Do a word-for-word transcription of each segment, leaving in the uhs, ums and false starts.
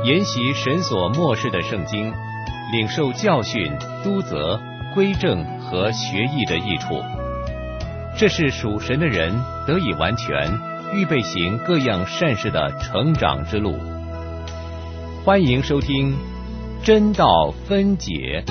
研习神所默示的圣经，领受教训、督责、归正和学艺的益处，这是属神的人得以完全，预备行各样善事的成长之路。欢迎收听真道分解。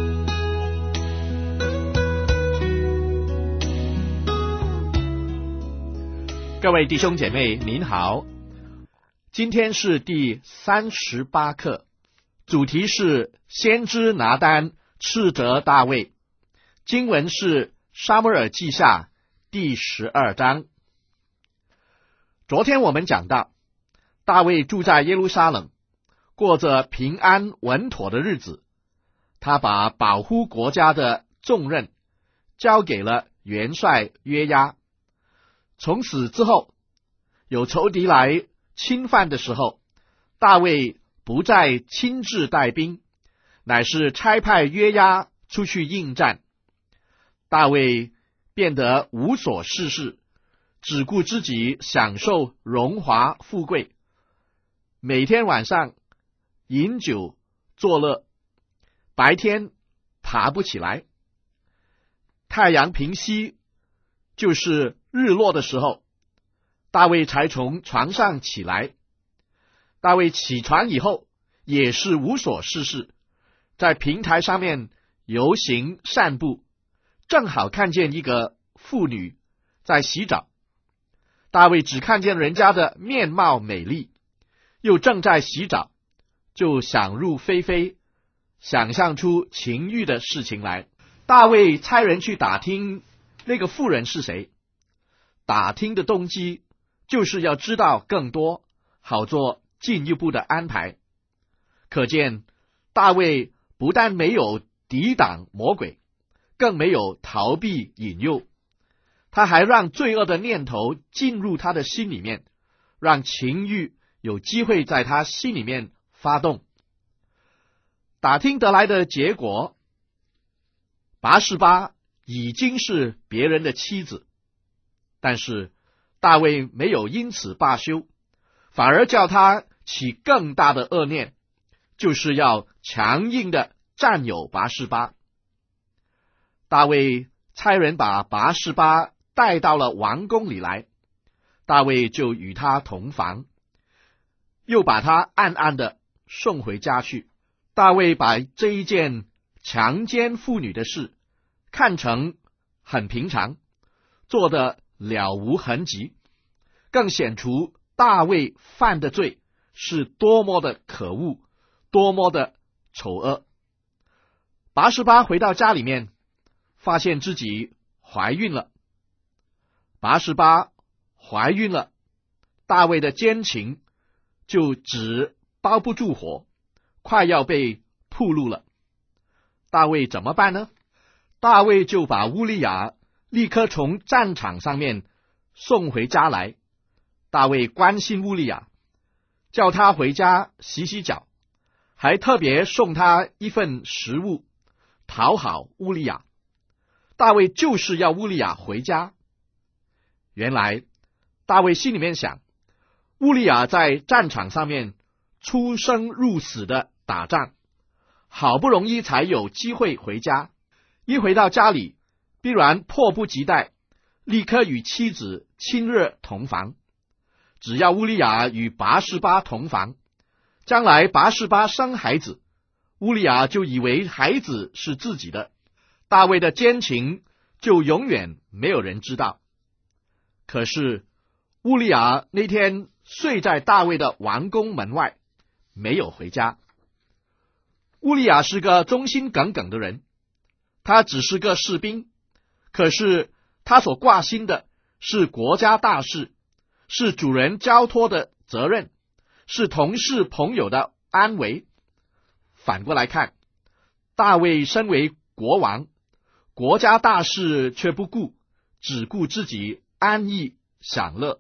各位弟兄姐妹您好，今天是第三十八课，主题是先知拿单斥责大卫，经文是撒母耳记下第十二章。昨天我们讲到，大卫住在耶路撒冷，过着平安稳妥的日子，他把保护国家的重任交给了元帅约押。从此之后，有仇敌来侵犯的时候，大卫不再亲自带兵，乃是差派约押出去应战。大卫变得无所事事，只顾自己享受荣华富贵，每天晚上饮酒作乐，白天爬不起来。太阳平息，就是日落的时候，大卫才从床上起来。大卫起床以后也是无所事事，在平台上面游行散步，正好看见一个妇女在洗澡。大卫只看见人家的面貌美丽，又正在洗澡，就想入非非，想象出情欲的事情来。大卫差人去打听那个妇人是谁，打听的动机就是要知道更多，好做进一步的安排。可见大卫不但没有抵挡魔鬼，更没有逃避引诱，他还让罪恶的念头进入他的心里面，让情欲有机会在他心里面发动。打听得来的结果，拔示巴已经是别人的妻子，但是大卫没有因此罢休，反而叫他起更大的恶念，就是要强硬的占有拔示巴。大卫差人把拔示巴带到了王宫里来，大卫就与他同房，又把他暗暗的送回家去。大卫把这一件强奸妇女的事看成很平常，做得了无痕迹，更显出大卫犯的罪是多么的可恶，多么的丑恶。拔示巴回到家里面，发现自己怀孕了。拔示巴怀孕了，大卫的奸情就纸包不住火，快要被暴露了。大卫怎么办呢？大卫就把乌利亚立刻从战场上面送回家来。大卫关心乌利亚，叫他回家洗洗脚，还特别送他一份食物，讨好乌利亚。大卫就是要乌利亚回家。原来大卫心里面想，乌利亚在战场上面出生入死的打仗，好不容易才有机会回家，一回到家里必然迫不及待，立刻与妻子亲热同房。只要乌利亚与拔示巴同房，将来拔示巴生孩子，乌利亚就以为孩子是自己的，大卫的奸情就永远没有人知道。可是乌利亚那天睡在大卫的王宫门外，没有回家。乌利亚是个忠心耿耿的人，他只是个士兵，可是他所挂心的是国家大事，是主人交托的责任，是同事朋友的安危。反过来看，大卫身为国王，国家大事却不顾，只顾自己安逸享乐。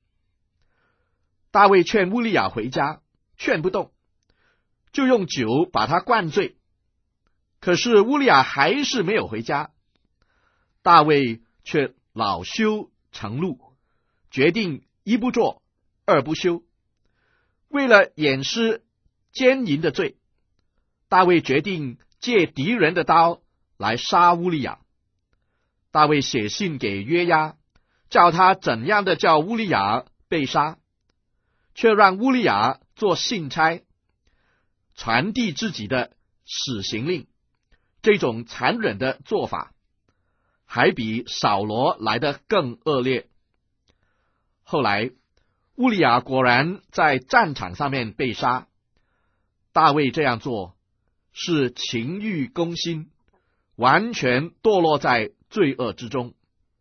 大卫劝乌利亚回家，劝不动，就用酒把他灌醉。可是乌利亚还是没有回家，大卫却恼羞成怒，决定一不做二不休。为了掩饰奸淫的罪，大卫决定借敌人的刀来杀乌利亚。大卫写信给约押，叫他怎样的叫乌利亚被杀，却让乌利亚做信差，传递自己的死刑令。这种残忍的做法还比扫罗来得更恶劣。后来乌利亚果然在战场上面被杀。大卫这样做是情欲攻心，完全堕落在罪恶之中。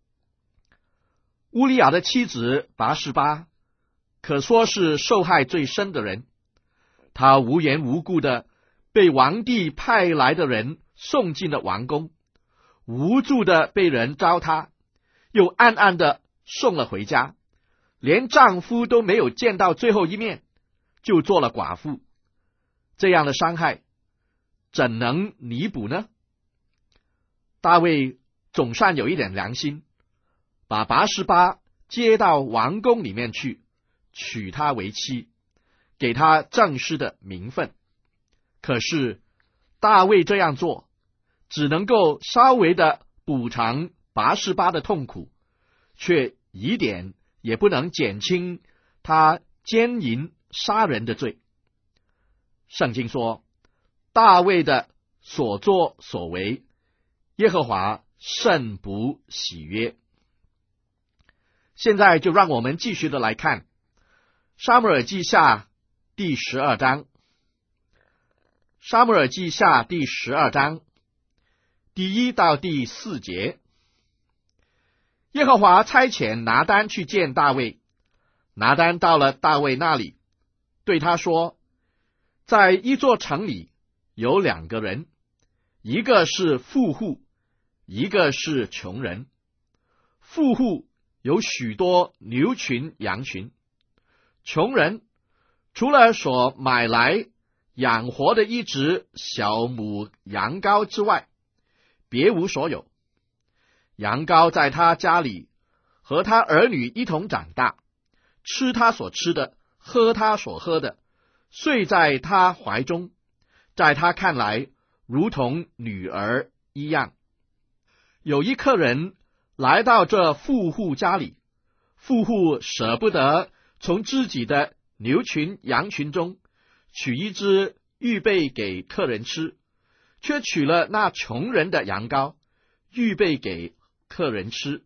乌利亚的妻子拔示巴可说是受害最深的人，他无缘无故的被王帝派来的人送进了王宫，无助的被人糟蹋，又暗暗的送了回家，连丈夫都没有见到最后一面，就做了寡妇。这样的伤害怎能弥补呢？大卫总算有一点良心，把拔示巴接到王宫里面去，娶她为妻，给她正式的名分。可是大卫这样做只能够稍微的补偿拔示巴的痛苦，却一点也不能减轻他奸淫杀人的罪。圣经说，大卫的所作所为，耶和华甚不喜悦。现在就让我们继续的来看撒母耳记下第十二章。撒母耳记下第十二章第一到第四节。耶和华差遣拿单去见大卫，拿单到了大卫那里，对他说，在一座城里有两个人，一个是富户，一个是穷人。富户有许多牛群羊群，穷人除了所买来养活的一只小母羊羔之外，别无所有。羊羔在他家里和他儿女一同长大，吃他所吃的，喝他所喝的，睡在他怀中，在他看来如同女儿一样。有一客人来到这富户家里，富户舍不得从自己的牛群羊群中取一只预备给客人吃，却取了那穷人的羊羔预备给客人吃。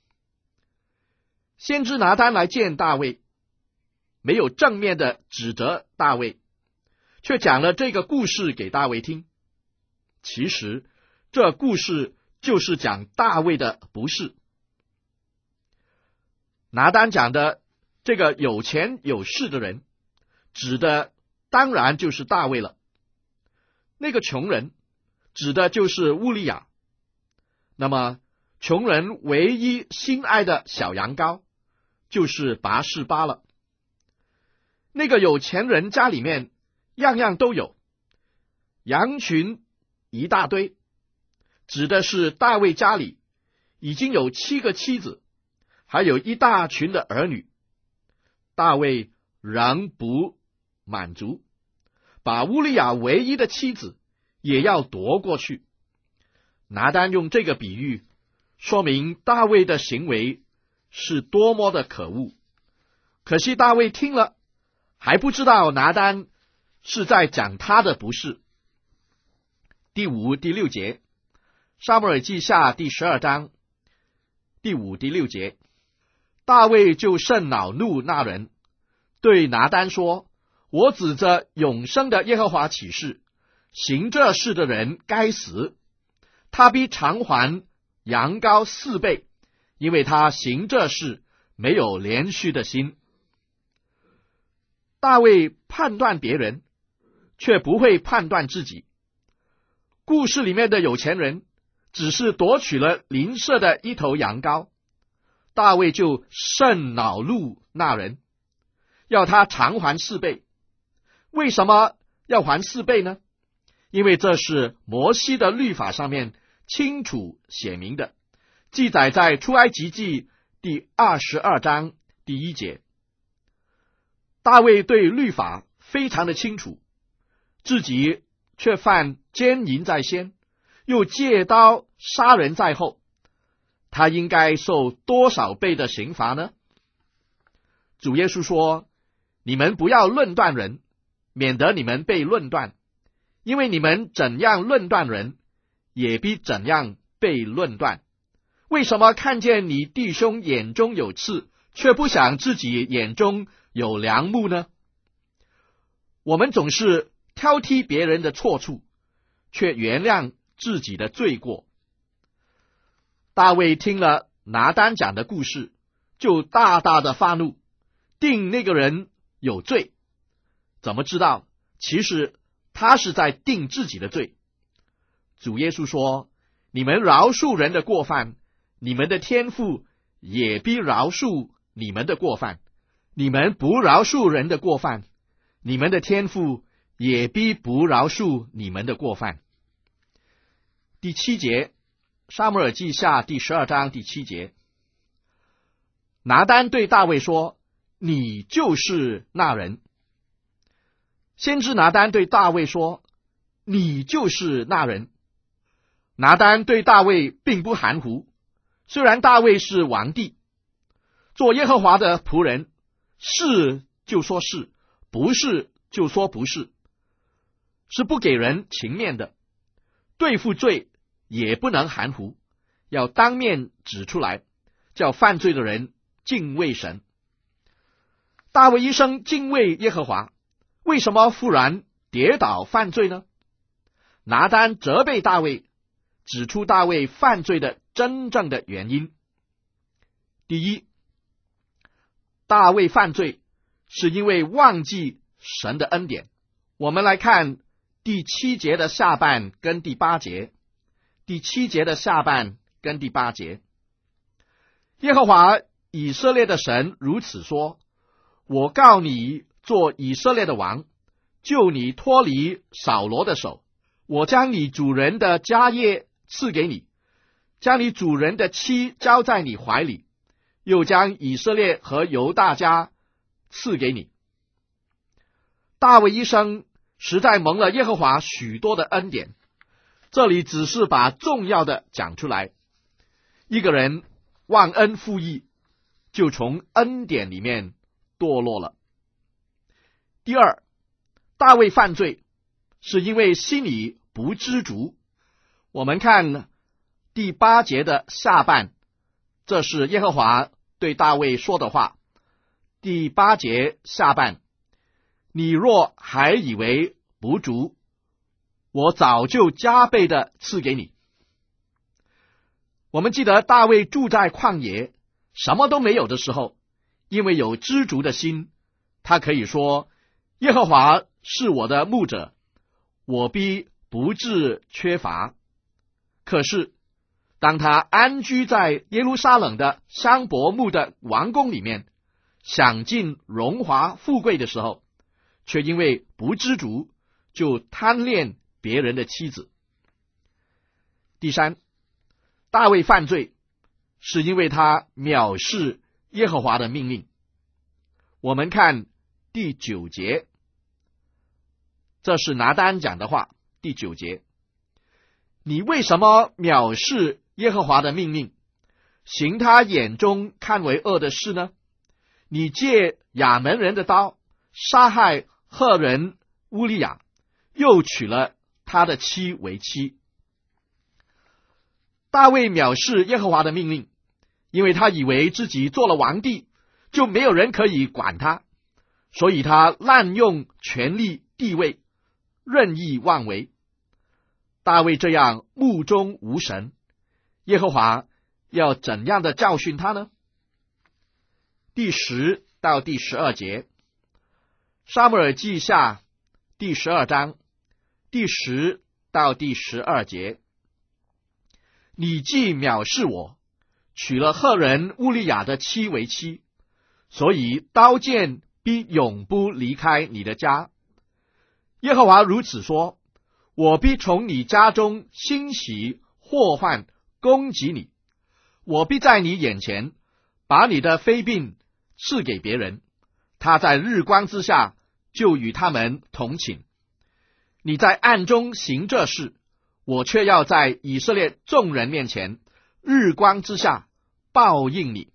先知拿单来见大卫，没有正面的指责大卫，却讲了这个故事给大卫听。其实这故事就是讲大卫的不是。拿单讲的这个有钱有势的人，指的当然就是大卫了。那个穷人指的就是乌利亚。那么穷人唯一心爱的小羊羔就是拔示巴了。那个有钱人家里面样样都有，羊群一大堆，指的是大卫家里已经有七个妻子，还有一大群的儿女。大卫仍不满足，把乌利亚唯一的妻子也要夺过去。拿单用这个比喻说明大卫的行为是多么的可恶。可惜大卫听了还不知道拿单是在讲他的不是。第五、第六节，撒母耳记下第十二章第五、第六节，大卫就甚恼怒那人，对拿单说，我指着永生的耶和华起誓，行这事的人该死，他必偿还羊羔四倍，因为他行这事没有连续的心。大卫判断别人，却不会判断自己。故事里面的有钱人只是夺取了邻舍的一头羊羔，大卫就甚恼怒那人，要他偿还四倍。为什么要还四倍呢？因为这是摩西的律法上面清楚写明的，记载在出埃及记第二十二章第一节。大卫对律法非常的清楚， 自己却犯奸淫在先，又借刀杀人在后，他应该受多少倍的刑罚呢？主耶稣说，你们不要论断人，免得你们被论断，因为你们怎样论断人，也必怎样被论断。为什么看见你弟兄眼中有刺，却不想自己眼中有梁木呢？我们总是挑剔别人的错处，却原谅自己的罪过。大卫听了拿单讲的故事，就大大的发怒，定那个人有罪。怎么知道？其实他是在定自己的罪。主耶稣说，你们饶恕人的过犯，你们的天父也必饶恕你们的过犯；你们不饶恕人的过犯，你们的天父也必不饶恕你们的过犯。第七节，撒母耳记下第十二章第七节，拿单对大卫说，你就是那人。先知拿单对大卫说，你就是那人。拿单对大卫并不含糊，虽然大卫是王帝，做耶和华的仆人，是就说是，不是就说不是，是不给人情面的，对付罪也不能含糊，要当面指出来，叫犯罪的人敬畏神。大卫一生敬畏耶和华，为什么忽然跌倒犯罪呢？拿单责备大卫，指出大卫犯罪的真正的原因。第一，大卫犯罪是因为忘记神的恩典。我们来看第七节的下半跟第八节，第七节的下半跟第八节，耶和华以色列的神如此说，我告你做以色列的王，救你脱离扫罗的手，我将你主人的家业赐给你，将你主人的妻交在你怀里，又将以色列和犹大家赐给你。大卫一生实在蒙了耶和华许多的恩典，这里只是把重要的讲出来。一个人忘恩负义，就从恩典里面堕落了。第二，大卫犯罪是因为心里不知足。我们看第八节的下半，这是耶和华对大卫说的话。第八节下半，你若还以为不足，我早就加倍的赐给你。我们记得大卫住在旷野，什么都没有的时候，因为有知足的心，他可以说，耶和华是我的牧者，我必不致缺乏。可是当他安居在耶路撒冷的香柏木的王宫里面，享尽荣华富贵的时候，却因为不知足，就贪恋别人的妻子。第三，大卫犯罪是因为他藐视耶和华的命令。我们看第九节，这是拿单讲的话。第九节，你为什么藐视耶和华的命令，行他眼中看为恶的事呢？你借亚门人的刀杀害赫人乌利亚，又娶了他的妻为妻。大卫藐视耶和华的命令，因为他以为自己做了王帝，就没有人可以管他，所以他滥用权力地位，任意妄为。大卫这样目中无神，耶和华要怎样的教训他呢？第十到第十二节，撒母耳记下第十二章第十到第十二节，你既藐视我，娶了赫人乌利亚的妻为妻，所以刀剑必永不离开你的家。耶和华如此说，我必从你家中兴起祸患攻击你，我必在你眼前把你的妃嫔赐给别人，他在日光之下就与他们同寝。 你在暗中行这事，我却要在以色列众人面前，日光之下报应你。”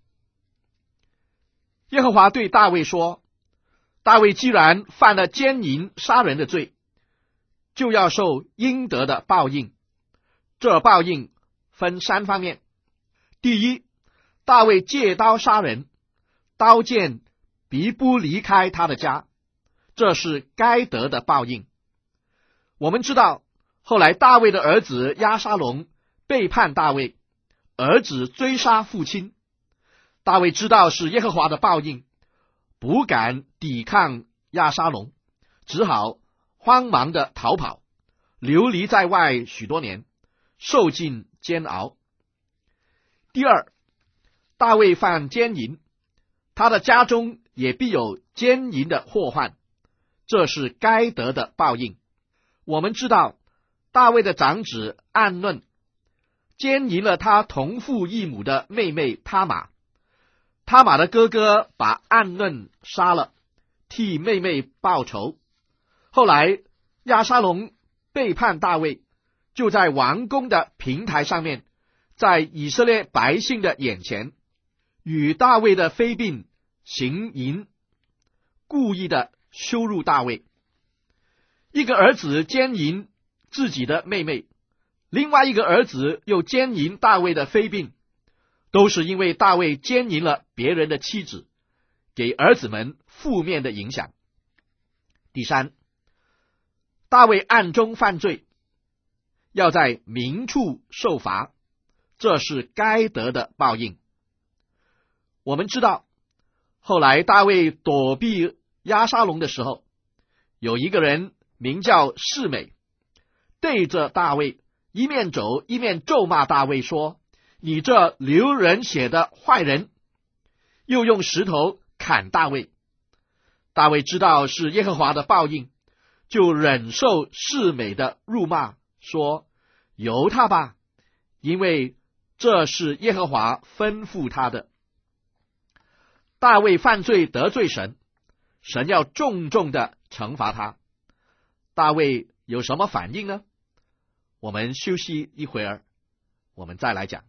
耶和华对大卫说：“大卫既然犯了奸淫杀人的罪，就要受应得的报应。这报应分三方面。第一，大卫借刀杀人，刀剑必不离开他的家，这是该得的报应。我们知道，后来大卫的儿子押沙龙背叛大卫，儿子追杀父亲。大卫知道是耶和华的报应，不敢抵抗押沙龙，只好慌忙的逃跑，流离在外许多年，受尽煎熬。第二，大卫犯奸淫，他的家中也必有奸淫的祸患，这是该得的报应。我们知道，大卫的长子暗嫩奸淫了他同父异母的妹妹他玛，他玛的哥哥把暗嫩杀了，替妹妹报仇。后来押沙龙背叛大卫，就在王宫的平台上面，在以色列百姓的眼前，与大卫的妃嫔行淫，故意的羞辱大卫。一个儿子奸淫自己的妹妹，另外一个儿子又奸淫大卫的妃嫔，都是因为大卫奸淫了别人的妻子，给儿子们负面的影响。第三，大卫暗中犯罪，要在明处受罚，这是该得的报应。我们知道，后来大卫躲避押沙龙的时候，有一个人名叫示每，对着大卫一面走一面咒骂大卫说：“你这流人血的坏人！”又用石头砍大卫。大卫知道是耶和华的报应，就忍受示每的辱骂，说：“由他吧，因为这是耶和华吩咐他的。”大卫犯罪得罪神，神要重重的惩罚他。大卫有什么反应呢？我们休息一会儿，我们再来讲。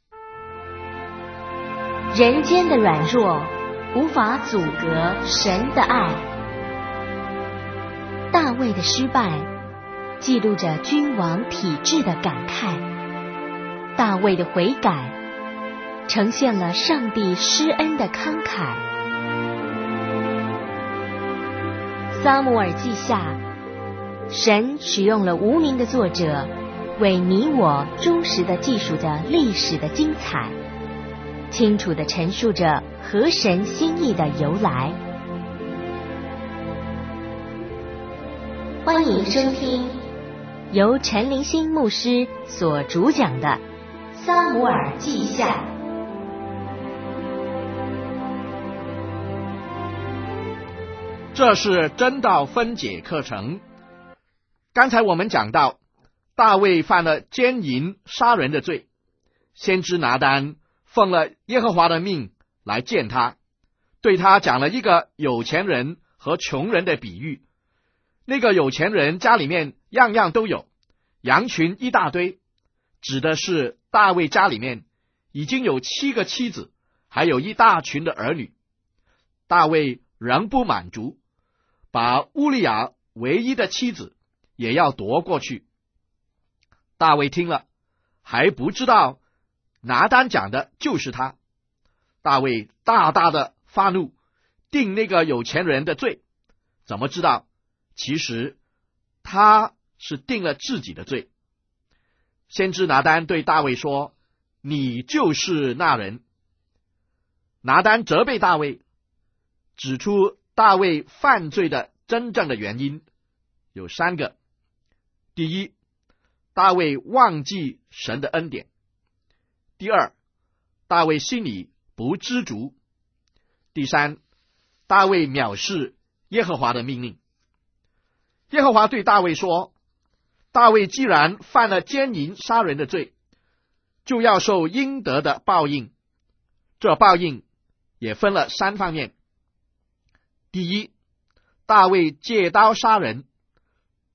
人间的软弱无法阻隔神的爱。大卫的失败记录着君王体制的感慨，大卫的悔改呈现了上帝施恩的慷慨。撒母耳记下，神使用了无名的作者，为你我忠实地记述着历史的精彩，清楚地陈述着合神心意的由来。欢迎收听由陈灵心牧师所主讲的《撒母耳记下》。 这是真道分解课程。刚才我们讲到，大卫犯了奸淫杀人的罪，先知拿单奉了耶和华的命来见他，对他讲了一个有钱人和穷人的比喻。那个有钱人家里面样样都有，羊群一大堆，指的是大卫家里面已经有七个妻子，还有一大群的儿女。大卫仍不满足，把乌利亚唯一的妻子也要夺过去。大卫听了，还不知道拿单讲的就是他。大卫大大的发怒，定那个有钱人的罪。怎么知道？其实他是定了自己的罪。先知拿单对大卫说：“你就是那人。”拿单责备大卫，指出大卫犯罪的真正的原因有三个。第一，大卫忘记神的恩典；第二，大卫心里不知足；第三，大卫藐视耶和华的命令。耶和华对大卫说：“大卫既然犯了奸淫杀人的罪，就要受应得的报应。这报应也分了三方面。第一，大卫借刀杀人，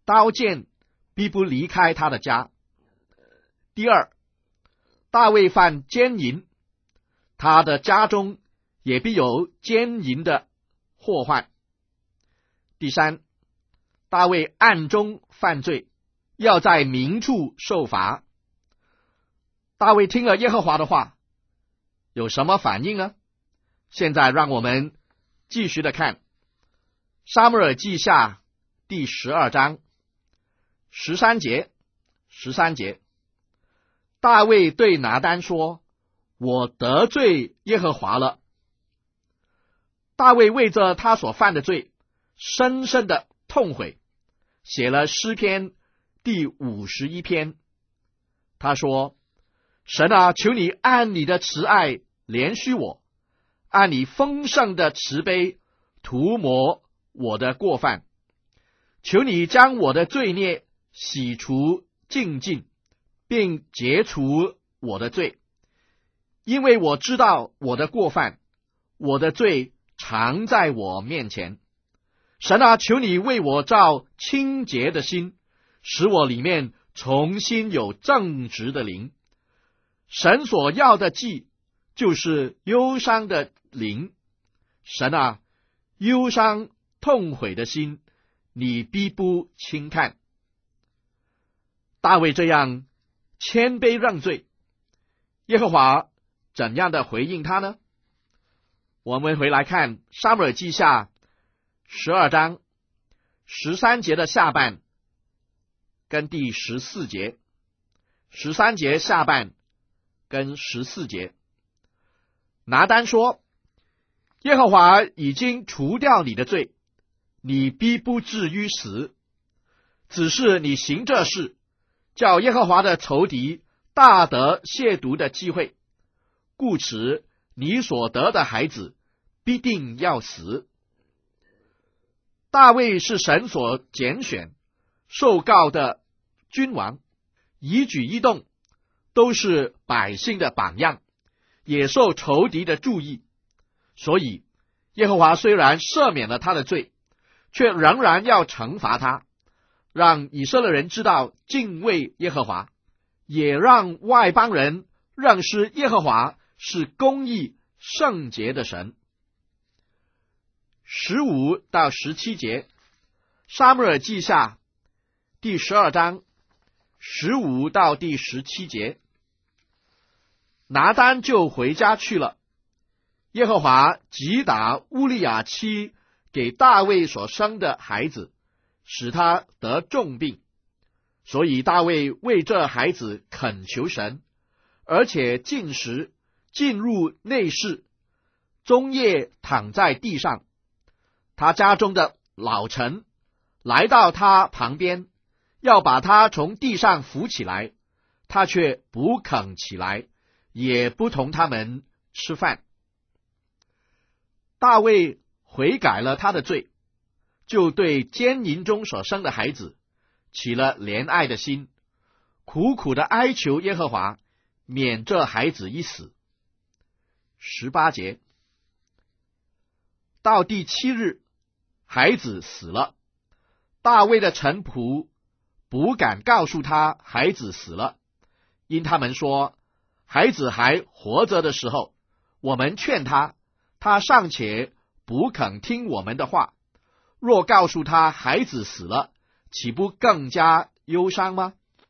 刀剑必不离开他的家。第二，大卫犯奸淫，他的家中也必有奸淫的祸患。第三，大卫暗中犯罪，要在明处受罚。大卫听了耶和华的话，有什么反应呢？现在让我们继续的看撒母耳记下第十二章十三节，十三节，大卫对拿单说：我得罪耶和华了。大卫为着他所犯的罪深深的痛悔，写了诗篇第五十一篇。他说：神啊，求你按你的慈爱怜恤我，按你丰盛的慈悲涂抹我的过犯，求你将我的罪孽洗除净尽，并解除我的罪，因为我知道我的过犯，我的罪常在我面前。神啊，求你为我造清洁的心，使我里面重新有正直的灵。神所要的祭就是忧伤的灵，神啊，忧伤痛悔的心你必不轻看。大卫这样谦卑认罪，耶和华怎样的回应他呢？我们回来看撒母耳记下十二章十三节的下半跟第十四节，十三节下半跟十四节。拿单说：耶和华已经除掉你的罪，你必不至于死，只是你行这事，叫耶和华的仇敌大得亵渎的机会，故此你所得的孩子必定要死。大卫是神所拣选受膏的君王，一举一动都是百姓的榜样，也受仇敌的注意。所以耶和华虽然赦免了他的罪，却仍然要惩罚他，让以色列人知道敬畏耶和华，也让外邦人认识耶和华是公义圣洁的神。十五到十七节，撒母耳记下第十二章十五到第十七节。拿单就回家去了，耶和华击打乌利亚妻给大卫所生的孩子，使他得重病，所以大卫为这孩子恳求神，而且进食，进入内室，终夜躺在地上。他家中的老臣来到他旁边，要把他从地上扶起来，他却不肯起来，也不同他们吃饭。大卫悔改了他的罪，就对奸淫中所生的孩子起了怜爱的心，苦苦的哀求耶和华免这孩子一死。十八节，到第七日，孩子死了，大卫的臣仆不敢告诉他孩子死了，因他们说孩子还活着的时候，我们劝他，他尚且不肯听我们的话，若告诉他孩子死了，岂不更加忧伤吗？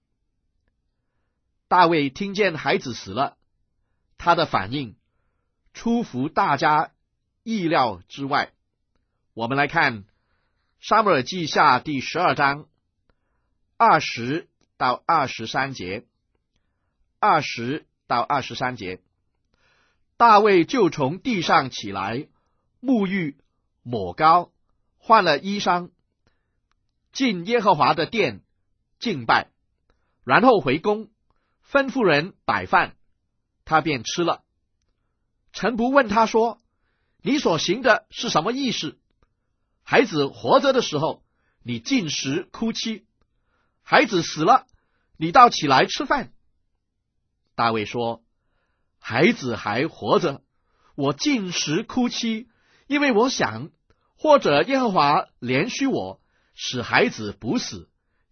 大卫听见孩子死了，他的反应出乎大家意料之外。我们来看撒母耳记下第十二章二十到二十三节，二十到二十三节。大卫就从地上起来，沐浴抹膏，换了衣裳，进耶和华的殿敬拜，然后回宫，吩咐人摆饭，他便吃了。臣仆问他说：你所行的是什么意思？孩子活着的时候，你进食哭泣；孩子死了，你倒起来吃饭。大卫说：孩子还活着，我进食哭泣，因为我想，或者耶和华怜恤我，使孩子不死，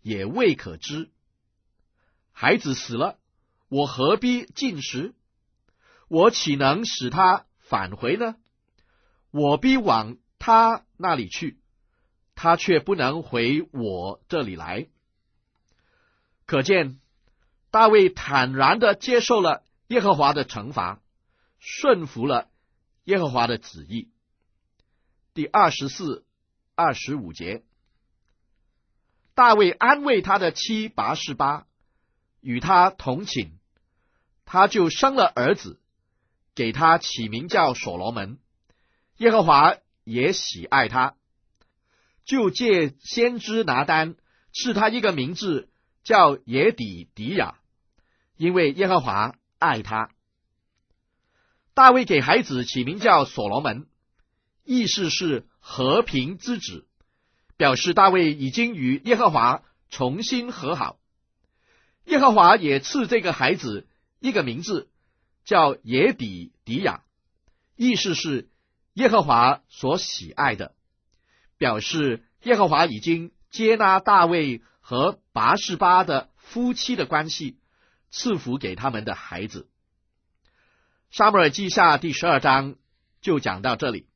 也未可知。孩子死了，我何必进食？我岂能使他返回呢？我必往他那里去，他却不能回我这里来。可见大卫坦然地接受了耶和华的惩罚，顺服了耶和华的旨意。第二十四、二十五节，大卫安慰他的妻拔示巴，与他同寝，他就生了儿子，给他起名叫所罗门。耶和华也喜爱他，就借先知拿单赐他一个名字，叫耶底迪亚，因为耶和华爱他。大卫给孩子起名叫所罗门，意思是和平之子，表示大卫已经与耶和华重新和好。耶和华也赐这个孩子一个名字，叫耶底迪亚，意思是耶和华所喜爱的，表示耶和华已经接纳大卫和拔示巴的夫妻的关系，赐福给他们的孩子。撒母耳记下第十二章就讲到这里。